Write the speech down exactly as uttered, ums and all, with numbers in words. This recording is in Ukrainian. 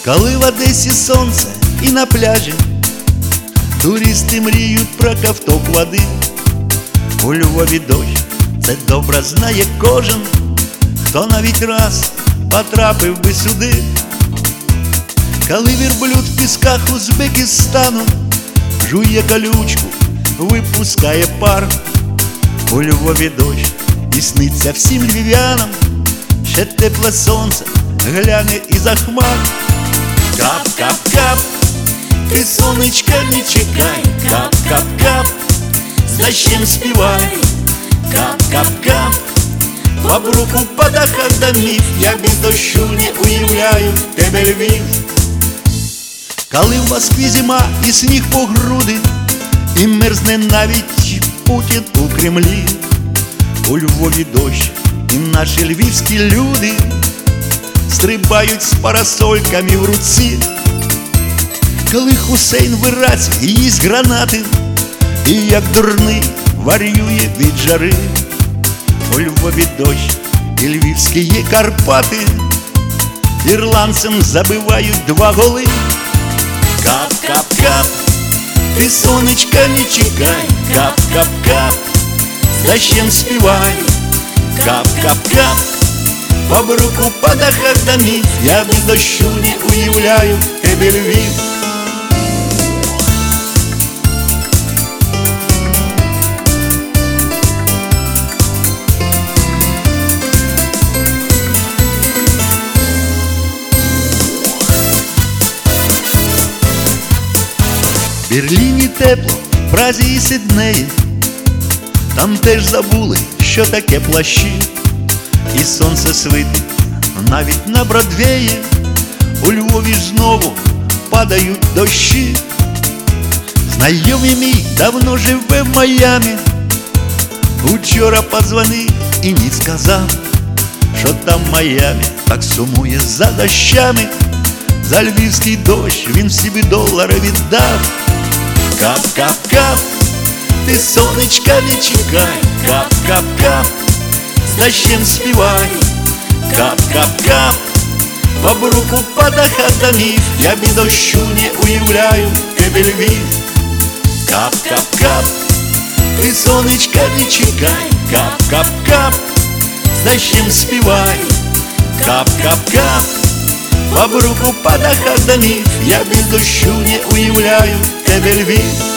Коли в Одесі сонце і на пляжі туристи мріють про ковток води, у Львові дощ, це добре знає кожен, хто навіть раз потрапив би сюди. Коли вірблюд в пісках Узбекистану жує колючку, випускає пар, у Львові дощ і сниться всім львів'янам, ще тепле сонце гляне із-за хмар. Кап-кап-кап, ти сонечка не чекай, кап-кап-кап, з дощем співай. Кап-кап-кап, по бруку, по дахах домів, я без дощу не уявляю тебе, Львів. Коли в Москві зима і сніг по груди, і мерзне навіть Путін у Кремлі, у Львові дощ, і наші львівські люди стрибають з парасольками в руці. Коли Хусейн в Іраці їсть гранати і як дурний варює від жари, у Львові дощ і львівські є Карпати ірландцям забивають два голи. Кап-кап-кап, ти сонечка не чекай, кап-кап-кап, з дощем співай. Кап-кап-кап, по бруку, по дахах домів, я без дощу не уявляю тебе, Львів. В Берліні тепло, в Празі і Сиднеї, там теж забули, що таке плащі, і сонце світить навіть на Бродвеї, у Львові ж знову падають дощі. Знайомий мій давно живе в Майамі, учора подзвонив і не сказав, що там Майамі так сумує за дощами, за львівський дощ він собі долари віддав. Кап-кап-кап, ти сонечка не чекай, кап-кап-кап, з дощем співай. Кап-кап-кап, по бруку, по дахах домів, я без дощу не уявляю тебе, Львів. Кап-кап-кап, ти сонечка не чекай, кап-кап-кап, з дощем співай. Кап-кап-кап, по бруку, по дахах домів, я без дощу не уявляю тебе, Львів.